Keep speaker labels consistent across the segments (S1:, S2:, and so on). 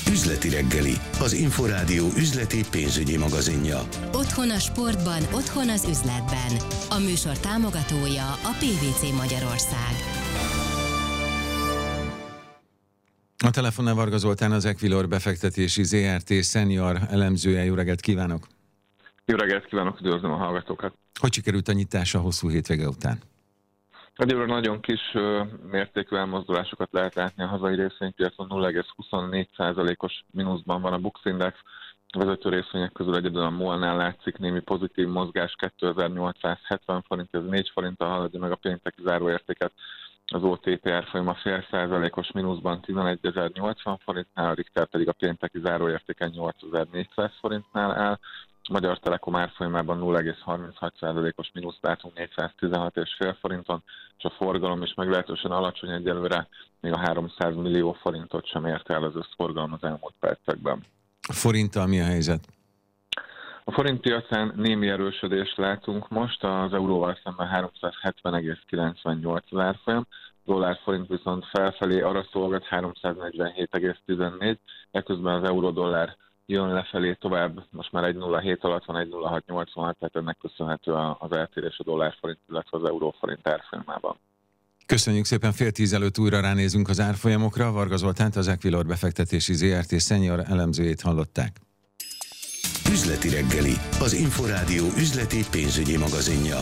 S1: Üzleti reggeli, az Inforádió üzleti pénzügyi magazinja.
S2: Otthon a sportban, otthon az üzletben. A műsor támogatója a PVC Magyarország.
S3: A telefonnál Varga Zoltán, az Equilor befektetési ZRT senior elemzője. Jó reggelt kívánok!
S4: Jó reggelt kívánok, üdvözlöm a hallgatókat!
S3: Hogy sikerült a nyitás a hosszú hétvége után?
S4: Egyébként nagyon kis mértékű elmozdulásokat lehet látni a hazai részvénypiacon, 0,24%-os mínuszban van a Bux Index. A vezető részvények közül egyedül a MOL-nál látszik némi pozitív mozgás, 2870 forint, ez 4 forinttal haladja meg a pénteki záróértéket. Az OTP árfolyama 0,5%-os mínuszban 11.080 forintnál, a Richter pedig a pénteki záróértéken 8.400 forintnál áll. A Magyar Telekom árfolyamában 0,36%-os mínuszt látunk 416,5 forinton, és a forgalom is meglehetősen alacsony egyelőre, még a 300 millió forintot sem érte el az összforgalom az elmúlt percekben.
S3: A forinttal mi a helyzet?
S4: A forint piacán némi erősödést látunk most, az euróval szemben 370,98 az árfolyam, dollár forint viszont felfelé arra szolgat 347,14, ekközben az euró-dollár jön lefelé tovább, most már 1,07 alatt van, 1,0686, tehát ennek köszönhető az eltérés a dollár-forint, illetve az euró-forint árfolyamában.
S3: Köszönjük szépen, 9:30 előtt újra ránézünk az árfolyamokra. Varga Zoltánt, az Equilor befektetési ZRT senior elemzőjét hallották.
S1: Üzleti reggeli, az Inforádió üzleti pénzügyi magazinja.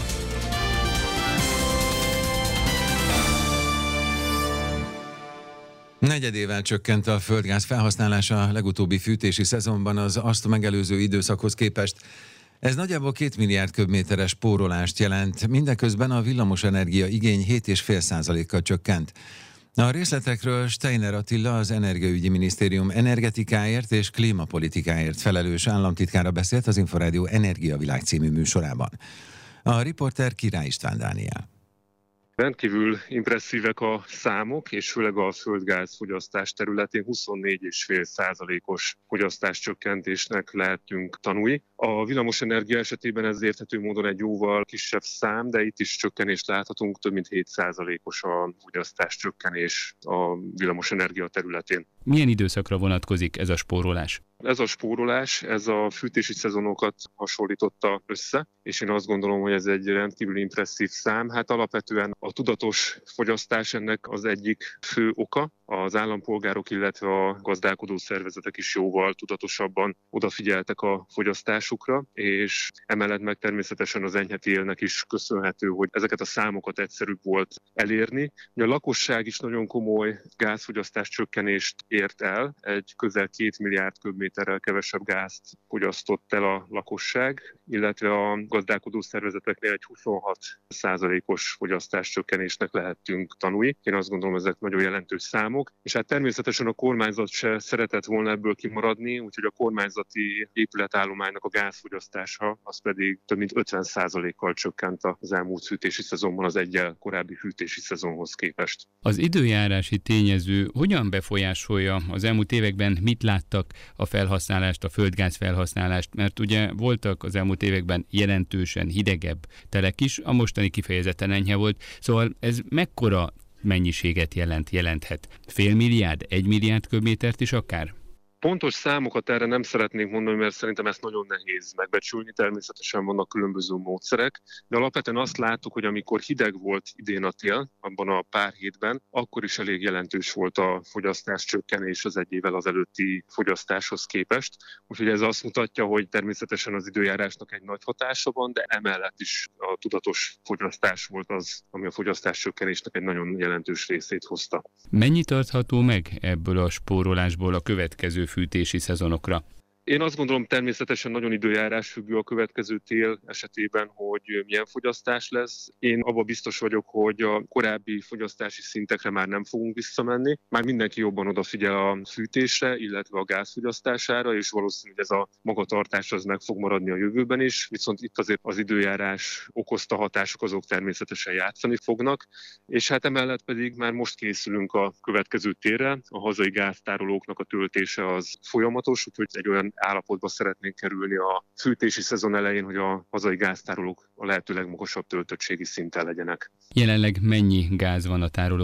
S3: Negyedével csökkent a földgáz felhasználása a legutóbbi fűtési szezonban az azt megelőző időszakhoz képest. Ez nagyjából 2 milliárd köbméteres spórolást jelent, mindeközben a villamosenergia igény 7,5%-kal csökkent. A részletekről Steiner Attila, az Energiaügyi Minisztérium energetikáért és klímapolitikáért felelős államtitkára beszélt az Inforádió Energiavilág című műsorában. A riporter Király István Dániel.
S5: Rendkívül impresszívek a számok, és főleg a földgáz fogyasztás területén 24,5%-os fogyasztáscsökkentésnek lehetünk tanulni. A villamosenergia esetében ez érthető módon egy jóval kisebb szám, de itt is csökkenést láthatunk, több mint 7%-os a fogyasztáscsökkenés a villamosenergia területén.
S6: Milyen időszakra vonatkozik ez a spórolás?
S5: Ez a spórolás, ez a fűtési szezonokat hasonlította össze, és én azt gondolom, hogy ez egy rendkívül impresszív szám. Hát alapvetően a tudatos fogyasztás ennek az egyik fő oka. Az állampolgárok, illetve a gazdálkodó szervezetek is jóval tudatosabban odafigyeltek a fogyasztásukra, és emellett meg természetesen az enyhe télnek is köszönhető, hogy ezeket a számokat egyszerűbb volt elérni. A lakosság is nagyon komoly gázfogyasztás csökkenést ért el, egy közel 2 milliárd köbméterrel kevesebb gázt fogyasztott el a lakosság, illetve a gazdálkodó szervezeteknél egy 26%-os fogyasztás csökkenésnek lehettünk tanulni. Én azt gondolom, ezek nagyon jelentős számok. És hát természetesen a kormányzat se szeretett volna ebből kimaradni, úgyhogy a kormányzati épületállománynak a gázfogyasztása az pedig több mint 50%-kal csökkent az elmúlt fűtési szezonban az egyel korábbi fűtési szezonhoz képest.
S6: Az időjárási tényező hogyan befolyásolja az elmúlt években, mit láttak a felhasználást, a földgáz felhasználást, mert ugye voltak az elmúlt években jelentősen hidegebb telek is, a mostani kifejezetten enyhe volt, szóval ez mekkora mennyiséget jelenthet? Fél milliárd, 1 milliárd köbmétert is akár?
S5: Pontos számokat erre nem szeretnék mondani, mert szerintem ezt nagyon nehéz megbecsülni. Természetesen vannak különböző módszerek, de alapvetően azt láttuk, hogy amikor hideg volt idén a tél, abban a pár hétben, akkor is elég jelentős volt a fogyasztás csökkenés az egy évvel az előtti fogyasztáshoz képest. Úgyhogy ez azt mutatja, hogy természetesen az időjárásnak egy nagy hatása van, de emellett is a tudatos fogyasztás volt az, ami a fogyasztás csökkenésnek egy nagyon jelentős részét hozta.
S6: Mennyi tartható meg ebből a spórolásból a következő fűtési szezonokra?
S5: Én azt gondolom, természetesen nagyon időjárás függő a következő tél esetében, hogy milyen fogyasztás lesz. Én abban biztos vagyok, hogy a korábbi fogyasztási szintekre már nem fogunk visszamenni. Már mindenki jobban odafigyel a fűtésre, illetve a gázfogyasztására, és valószínűleg ez a magatartás az meg fog maradni a jövőben is. Viszont itt azért az időjárás okozta hatások azok természetesen játszani fognak. És hát emellett pedig már most készülünk a következő térre. A hazai gáztárolóknak a töltése az folyamatos, úgyhogy egy olyan állapotba szeretnénk kerülni a fűtési szezon elején, hogy a hazai gáztárolók a lehető legmagasabb töltöttségi szinten legyenek.
S6: Jelenleg mennyi gáz van a tárolókban?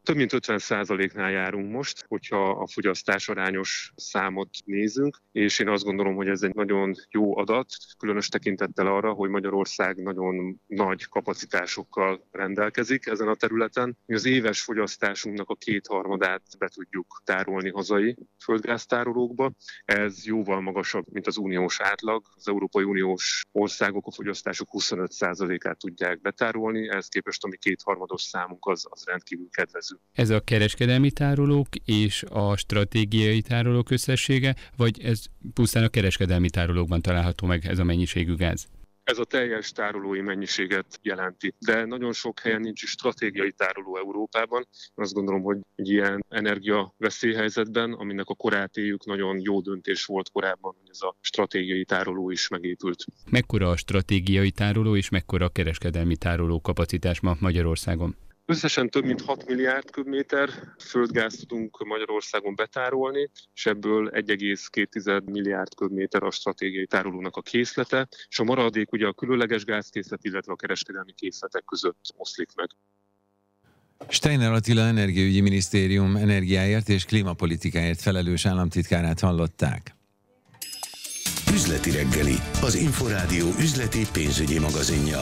S5: Több mint 50%-nál járunk most, hogyha a fogyasztás arányos számot nézünk, és én azt gondolom, hogy ez egy nagyon jó adat, különös tekintettel arra, hogy Magyarország nagyon nagy kapacitásokkal rendelkezik ezen a területen. Mi az éves fogyasztásunknak a 2/3 be tudjuk tárolni hazai földgáztárolókba. Ez jóval magasabb, mint az uniós átlag. Az Európai Uniós országok a fogyasztásuk 25%-át tudják betárolni, ehhez képest a mi 2/3 számunk az rendkívül kedvező.
S6: Ez a kereskedelmi tárolók és a stratégiai tárolók összessége, vagy ez pusztán a kereskedelmi tárolókban található meg ez a mennyiségű gáz?
S5: Ez a teljes tárolói mennyiséget jelenti, de nagyon sok helyen nincs is stratégiai tároló Európában. Azt gondolom, hogy egy ilyen energiaveszélyhelyzetben, aminek a korát éljük, nagyon jó döntés volt korábban, hogy ez a stratégiai tároló is megépült.
S6: Mekkora a stratégiai tároló és mekkora a kereskedelmi tároló kapacitás ma Magyarországon?
S5: Összesen több mint 6 milliárd köbméter földgázt tudunk Magyarországon betárolni, és ebből 1,2 milliárd köbméter a stratégiai tárolónak a készlete, és a maradék ugye a különleges gázkészlet, illetve a kereskedelmi készletek között oszlik meg.
S3: Steiner Attila Energiaügyi Minisztérium energiáért és klímapolitikáért felelős államtitkárát hallották.
S1: Üzleti reggeli, az Inforádió üzleti pénzügyi magazinja.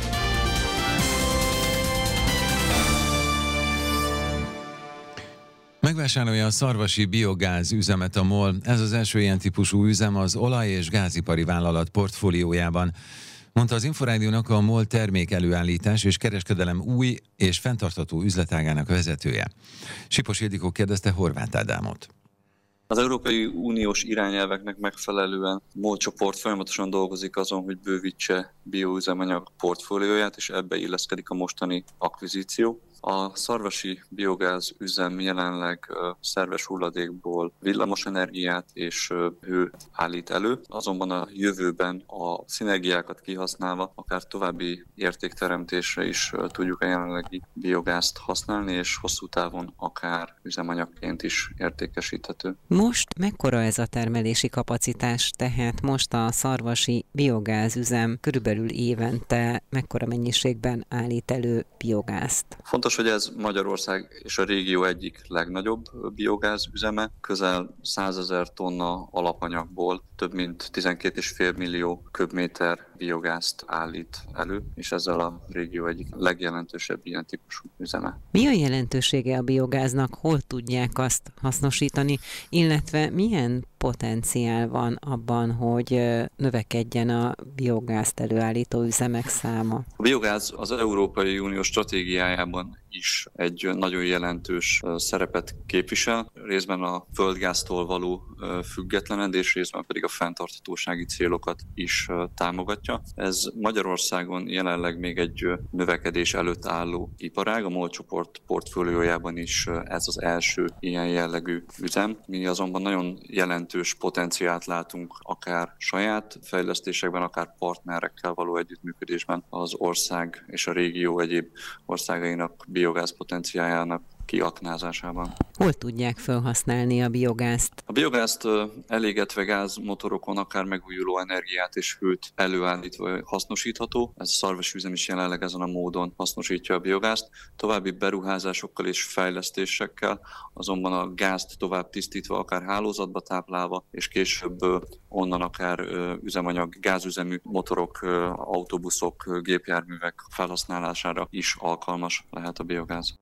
S3: Megvásárolja a szarvasi biogáz üzemet a MOL. Ez az első ilyen típusú üzem az olaj- és gázipari vállalat portfóliójában. Mondta az Inforádiónak a MOL termék előállítás és kereskedelem új és fenntartható üzletágának vezetője. Sipos Ildikó kérdezte Horváth Ádámot.
S7: Az Európai Uniós irányelveknek megfelelően MOL csoport folyamatosan dolgozik azon, hogy bővítse bioüzemanyag portfólióját, és ebbe illeszkedik a mostani akvizíció. A szarvasi biogáz üzem jelenleg szerves hulladékból villamosenergiát és hőt állít elő, azonban a jövőben a szinergiákat kihasználva akár további értékteremtésre is tudjuk a jelenlegi biogázt használni, és hosszú távon akár üzemanyagként is értékesíthető.
S8: Most mekkora ez a termelési kapacitás? Tehát most a szarvasi biogáz üzem körülbelül évente mekkora mennyiségben állít elő biogázt?
S7: Fontos, hogy ez Magyarország és a régió egyik legnagyobb biogáz üzeme. Közel 100 000 tonna alapanyagból több mint 12,5 millió köbméter biogázt állít elő, és ezzel a régió egyik legjelentősebb ilyen típusú üzeme.
S8: Mi a jelentősége a biogáznak? Hol tudják azt hasznosítani, illetve milyen potenciál van abban, hogy növekedjen a biogázt előállító üzemek száma?
S7: A biogáz az Európai Unió stratégiájában is egy nagyon jelentős szerepet képvisel, részben a földgáztól való függetlenedés, részben pedig a fenntarthatósági célokat is támogatja. Ez Magyarországon jelenleg még egy növekedés előtt álló iparág, a MOL csoport portfóliójában is ez az első ilyen jellegű üzem. Mi azonban nagyon jelentős potenciált látunk akár saját fejlesztésekben, akár partnerekkel való együttműködésben az ország és a régió egyéb országainak biogáz potenciáljának kiaknázásában.
S8: Hol tudják felhasználni a biogázt?
S7: A biogázt elégetve gázmotorokon akár megújuló energiát és hőt előállítva hasznosítható. Ez a szarvasi üzem is jelenleg ezen a módon hasznosítja a biogázt. További beruházásokkal és fejlesztésekkel, azonban a gázt tovább tisztítva, akár hálózatba táplálva, és később onnan akár üzemanyag, gázüzemű motorok, autóbuszok, gépjárművek felhasználására is alkalmas lehet a biogáz.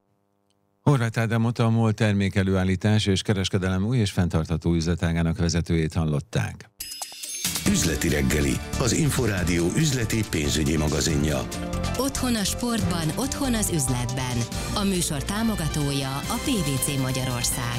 S3: Horváth Ádámot, a MOL termék előállítás és kereskedelem új és fenntartható üzletágának vezetőjét hallották.
S1: Üzleti reggeli, az Inforádió üzleti pénzügyi magazinja.
S2: Otthon a sportban, otthon az üzletben. A műsor támogatója a PVC Magyarország.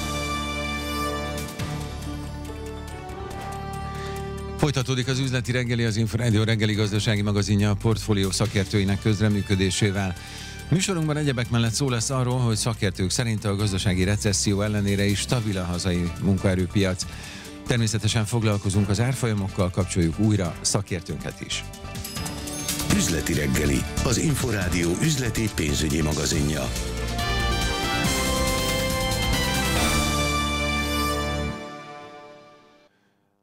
S3: Folytatódik az üzleti reggeli, az Inforádió reggeli gazdasági magazinja a portfólió szakértőinek közreműködésével. Műsorunkban egyebek mellett szó lesz arról, hogy szakértők szerint a gazdasági recesszió ellenére is stabil a hazai munkaerőpiac. Természetesen foglalkozunk az árfolyamokkal, kapcsoljuk újra szakértőnket is.
S1: Üzleti reggeli, az Inforádió üzleti pénzügyi magazinja.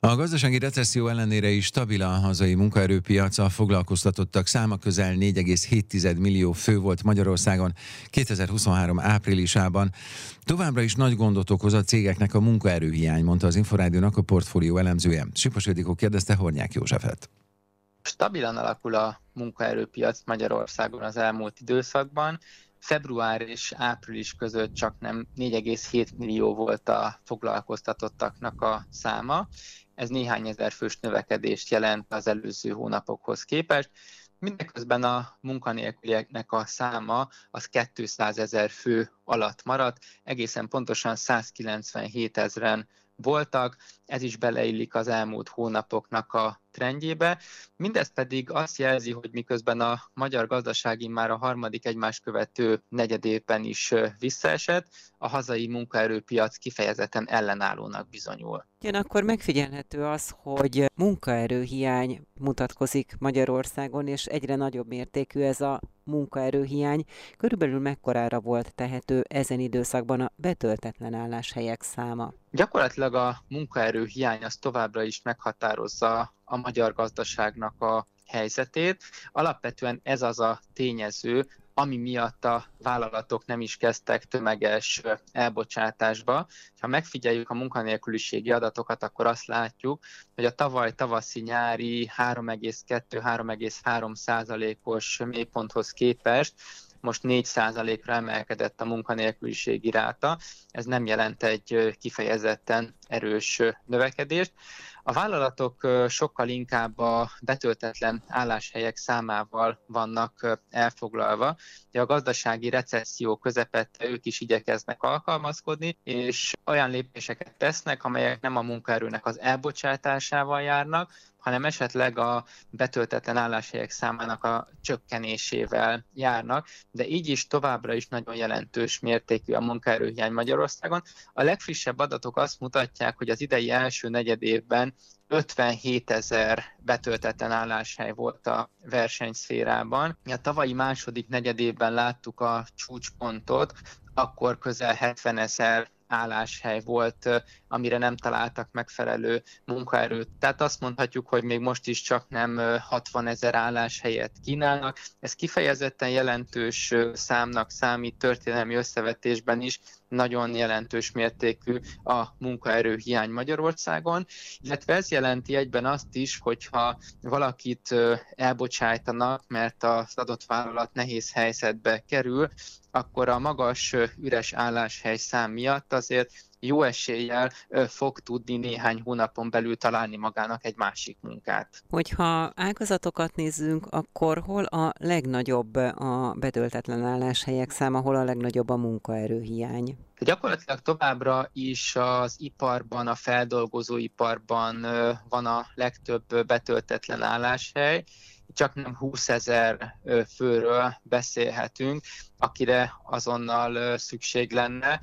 S3: A gazdasági recesszió ellenére is stabil a hazai munkaerőpiac, a foglalkoztatottak száma közel 4,7 millió fő volt Magyarországon 2023 áprilisában. Továbbra is nagy gondot okoz a cégeknek a munkaerőhiány, mondta az Inforádiónak a portfólió elemzője. Sipos Ildikó kérdezte Hornyák Józsefet.
S9: Stabilan alakul a munkaerőpiac Magyarországon az elmúlt időszakban. Február és április között csak nem 4,7 millió volt a foglalkoztatottaknak a száma. Ez néhány ezer fős növekedést jelent az előző hónapokhoz képest. Mindeközben a munkanélkülieknek a száma az 200 000 fő alatt maradt, egészen pontosan 197 000-en voltak, ez is beleillik az elmúlt hónapoknak a trendjébe. Mindez pedig azt jelzi, hogy miközben a magyar gazdaság már a harmadik egymást követő negyedévben is visszaesett, a hazai munkaerőpiac kifejezetten ellenállónak bizonyul.
S8: Ugyanakkor megfigyelhető az, hogy munkaerőhiány mutatkozik Magyarországon, és egyre nagyobb mértékű ez a munkaerőhiány. Körülbelül mekkorára volt tehető ezen időszakban a betöltetlen álláshelyek száma?
S9: Gyakorlatilag a munkaerőhiány az továbbra is meghatározza a magyar gazdaságnak a helyzetét. Alapvetően ez az a tényező, ami miatt a vállalatok nem is kezdtek tömeges elbocsátásba. Ha megfigyeljük a munkanélküliségi adatokat, akkor azt látjuk, hogy a tavaly tavaszi-nyári 3,2-3,3%-os mélyponthoz képest most 4%-ra emelkedett a munkanélküliségi ráta. Ez nem jelent egy kifejezetten erős növekedést. A vállalatok sokkal inkább a betöltetlen álláshelyek számával vannak elfoglalva. A gazdasági recesszió közepette ők is igyekeznek alkalmazkodni, és olyan lépéseket tesznek, amelyek nem a munkaerőnek az elbocsátásával járnak, hanem esetleg a betöltetlen álláshelyek számának a csökkenésével járnak, de így is továbbra is nagyon jelentős mértékű a munkaerőhiány Magyarországon. A legfrissebb adatok azt mutatják, hogy az idei első negyedévben 57 000 betöltetlen álláshely volt a versenyszférában. A tavalyi második negyedévben láttuk a csúcspontot, akkor közel 70 000 álláshely volt, amire nem találtak megfelelő munkaerőt. Tehát azt mondhatjuk, hogy még most is csak nem 60 000 álláshelyet kínálnak. Ez kifejezetten jelentős számnak számít történelmi összevetésben is, nagyon jelentős mértékű a munkaerőhiány Magyarországon, illetve ez jelenti egyben azt is, hogyha valakit elbocsájtanak, mert az adott vállalat nehéz helyzetbe kerül, akkor a magas üres álláshely szám miatt azért jó eséllyel fog tudni néhány hónapon belül találni magának egy másik munkát.
S8: Hogyha ágazatokat nézzünk, akkor hol a legnagyobb a betöltetlen álláshelyek száma, hol a legnagyobb a munkaerőhiány?
S9: Gyakorlatilag továbbra is az iparban, a feldolgozóiparban van a legtöbb betöltetlen álláshely, csak nem 20 000 főről beszélhetünk, akire azonnal szükség lenne,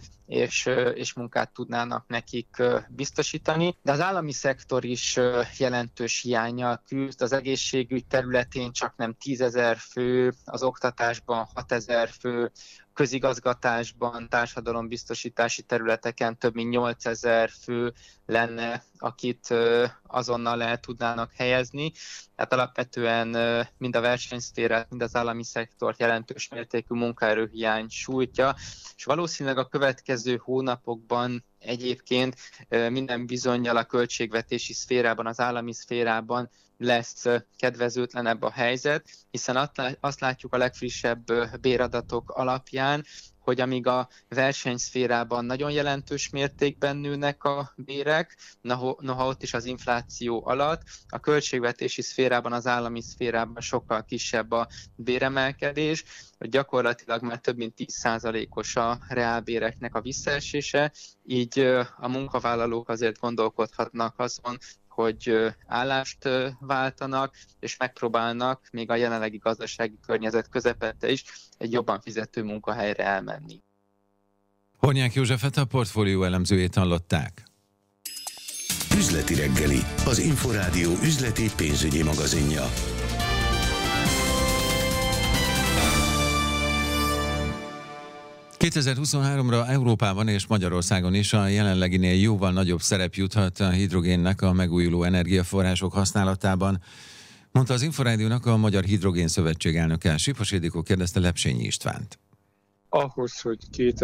S9: és munkát tudnának nekik biztosítani. De az állami szektor is jelentős hiánnyal küzd, az egészségügy területén csak nem 10 000 fő, az oktatásban 6 000 fő, közigazgatásban, társadalombiztosítási területeken több mint 8 000 fő lenne, akit azonnal el tudnának helyezni. Tehát alapvetően mind a versenyszférát, mind az állami szektort jelentős mértékű munkaerőhiány sújtja, és valószínűleg a következő hónapokban egyébként minden bizonnyal a költségvetési szférában, az állami szférában lesz kedvezőtlenebb a helyzet, hiszen azt látjuk a legfrissebb béradatok alapján, hogy amíg a versenyszférában nagyon jelentős mértékben nőnek a bérek, noha ott is az infláció alatt, a költségvetési szférában, az állami szférában sokkal kisebb a béremelkedés, gyakorlatilag már több mint 10%-os a reálbéreknek a visszaesése, így a munkavállalók azért gondolkodhatnak azon, hogy állást váltanak, és megpróbálnak még a jelenlegi gazdasági környezet közepette is egy jobban fizető munkahelyre elmenni.
S3: Hornyák Józsefet, a portfólió elemzőjét hallották.
S1: Üzleti reggeli, az Inforádió üzleti pénzügyi magazinja.
S3: 2023-ra Európában és Magyarországon is a jelenleginél jóval nagyobb szerep juthat a hidrogénnek a megújuló energiaforrások használatában, mondta az Inforádiónak a Magyar Hidrogén Szövetség elnöke. Sipos Ildikó kérdezte Lepsényi Istvánt.
S10: Ahhoz, hogy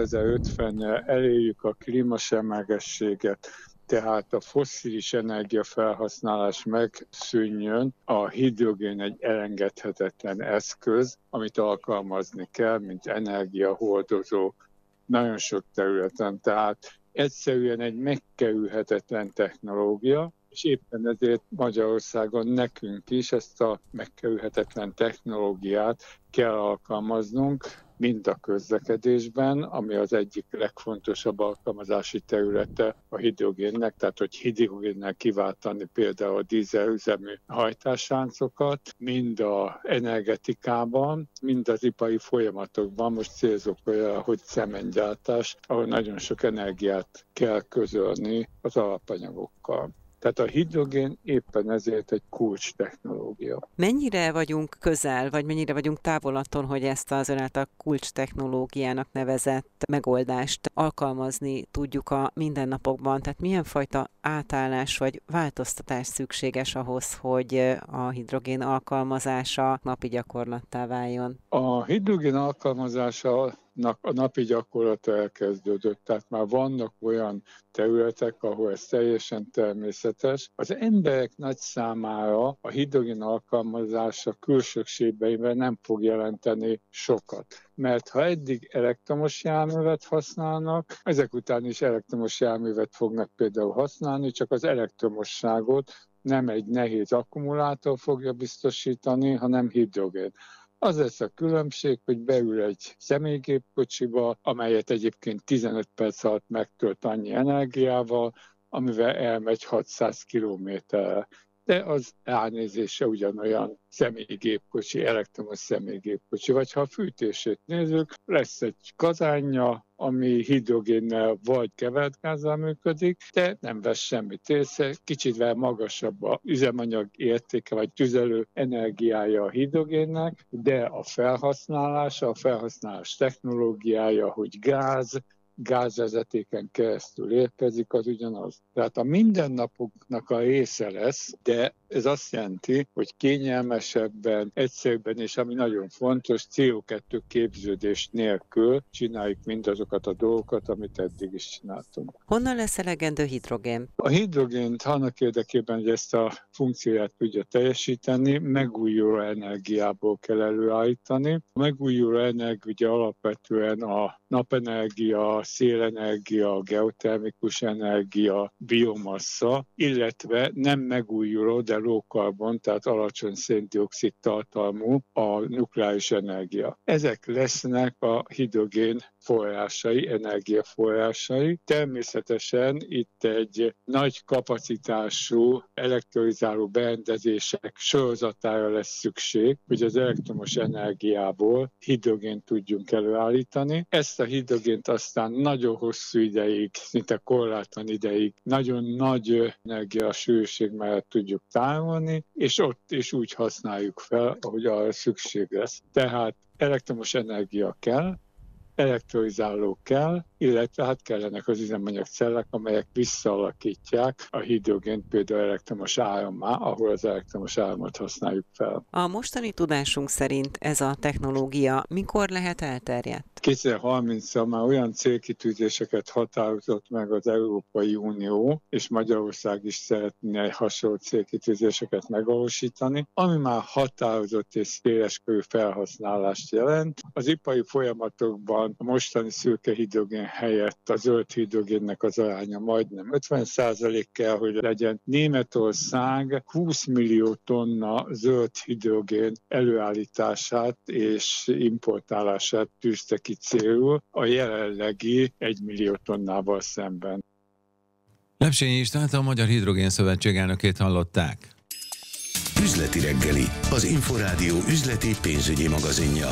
S10: 2050-re elérjük a klímasemlegességet, tehát a fosszilis energiafelhasználás megszűnjön, a hidrogén egy elengedhetetlen eszköz, amit alkalmazni kell, mint energiahordozó nagyon sok területen. Tehát egyszerűen egy megkerülhetetlen technológia, és éppen ezért Magyarországon nekünk is ezt a megkerülhetetlen technológiát kell alkalmaznunk, mind a közlekedésben, ami az egyik legfontosabb alkalmazási területe a hidrogénnek, tehát hogy hidrogénnel kiváltani például a dízelüzemű hajtásláncokat, mind az energetikában, mind az ipari folyamatokban. Most célzok olyan, hogy cementgyártás, ahol nagyon sok energiát kell közölni az alapanyagokkal. Tehát a hidrogén éppen ezért egy kulcs technológia.
S8: Mennyire vagyunk közel, vagy mennyire vagyunk távol attól, hogy ezt az ön által kulcs technológiának nevezett megoldást alkalmazni tudjuk a mindennapokban? Tehát milyen fajta átállás vagy változtatás szükséges ahhoz, hogy a hidrogén alkalmazása napi gyakorlattá váljon?
S10: A hidrogén alkalmazása a napi gyakorlata elkezdődött, tehát már vannak olyan területek, ahol ez teljesen természetes. Az emberek nagy számára a hidrogén alkalmazása külsőségben nem fog jelenteni sokat. Mert ha eddig elektromos járművet használnak, ezek után is elektromos járművet fognak például használni, csak az elektromosságot nem egy nehéz akkumulátor fogja biztosítani, hanem hidrogén. Az lesz a különbség, hogy beül egy személygépkocsiba, amelyet egyébként 15 perc alatt megtölt annyi energiával, amivel elmegy 600 kilométerre. De az ránézése ugyanolyan személygépkocsi, elektromos személygépkocsi. Vagy ha a fűtését nézzük, lesz egy kazánja, ami hidrogénnel vagy kevert gázzal működik, de nem vesz semmit észre, kicsit magasabb az üzemanyag értéke, vagy tüzelő energiája a hidrogénnek, de a felhasználás technológiája, hogy gázvezetéken keresztül érkezik, az ugyanaz. Tehát a mindennapoknak a része lesz, de ez azt jelenti, hogy kényelmesebben, egyszerűbben, és ami nagyon fontos, CO2 képződés nélkül csináljuk mindazokat a dolgokat, amit eddig is csináltunk.
S8: Honnan lesz elegendő hidrogén?
S10: A hidrogént annak érdekében, hogy ezt a funkcióját tudja teljesíteni, megújuló energiából kell előállítani. A megújuló energia ugye alapvetően a napenergia, szélenergia, a geotermikus energia, biomassa, illetve nem megújuló, de low carbon, tehát alacsony széndioxid tartalmú a nukleáris energia. Ezek lesznek a hidrogén forrásai, energiaforrásai. Természetesen itt egy nagy kapacitású elektrolizáló berendezések sorozatára lesz szükség, hogy az elektromos energiából hidrogént tudjunk előállítani. Ezt a hidrogént aztán nagyon hosszú ideig, szinte korlátlan ideig, nagyon nagy energiasűrűség mellett tudjuk tárolni, és ott is úgy használjuk fel, ahogy arra szükség lesz. Tehát elektromos energia kell, elektrolizálók kell, illetve hát kellenek az üzemanyagcellek, amelyek visszaalakítják a hidrogént például elektromos árammá, ahol az elektromos áramot használjuk fel.
S8: A mostani tudásunk szerint ez a technológia mikor lehet elterjedt?
S10: 2030-ra már olyan célkitűzéseket határozott meg az Európai Unió, és Magyarország is szeretne hasonló célkitűzéseket megvalósítani, ami már határozott és széleskörű felhasználást jelent. Az ipari folyamatokban a mostani szürke hidrogén helyett a zöld hidrogénnek az aránya majdnem 50% kell, hogy legyen. Németország 20 millió tonna zöld hidrogén előállítását és importálását tűzte ki célul a jelenlegi 1 millió tonnával szemben.
S3: Lepsényi Istvánt, a Magyar Hidrogén Szövetség elnökét hallották.
S1: Üzleti reggeli, az Inforádió üzleti pénzügyi magazinja.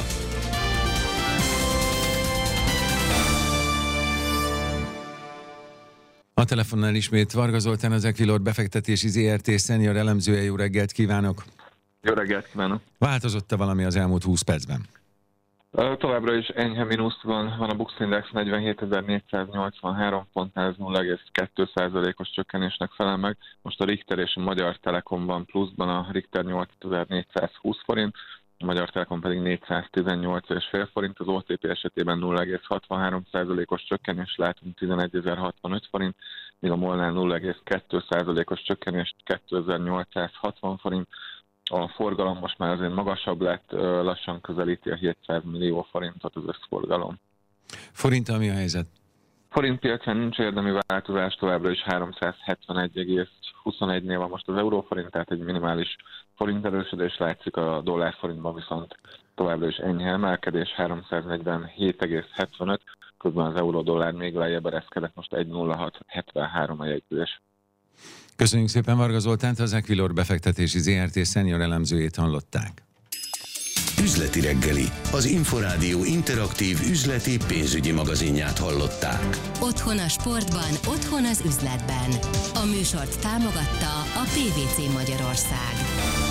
S3: A telefonnál ismét Varga Zoltán, az Equilor befektetési ZRT senior elemzője. Jó reggelt kívánok!
S4: Jó reggelt kívánok!
S3: Változott-e valami az elmúlt 20 percben?
S4: Továbbra is enyhe mínusz van a Bux Index 47.483 pontnál, ez 0,2%-os csökkenésnek felel meg. Most a Richter és a Magyar Telekom van pluszban, a Richter 8.420 forint, a Magyar Telekom pedig 418,5 forint, az OTP esetében 0,63%-os csökkenés látunk 11.065 forint, míg a MOL-nál 0,2%-os csökkenés 2.860 forint. A forgalom most már azért magasabb lett, lassan közelíti a 700 millió forintot az összforgalom.
S3: Forinttal mi a helyzet?
S4: Forint piacán nincs érdemi változás, továbbra is 371,21-nél van most az euróforint, tehát egy minimális forint erősödés látszik, a dollárforintban viszont továbbra is enyhe emelkedés, 347,75, közben az euró-dollár még lejjebb ereszkedett, most 1,0673 a jegyzés.
S3: Köszönjük szépen Varga Zoltánt, az Equilor befektetési ZRT senior elemzőjét hallották.
S1: Üzleti reggeli, az Inforádió interaktív üzleti pénzügyi magazinját hallották.
S2: Otthon a sportban, otthon az üzletben. A műsort támogatta a PVC Magyarország.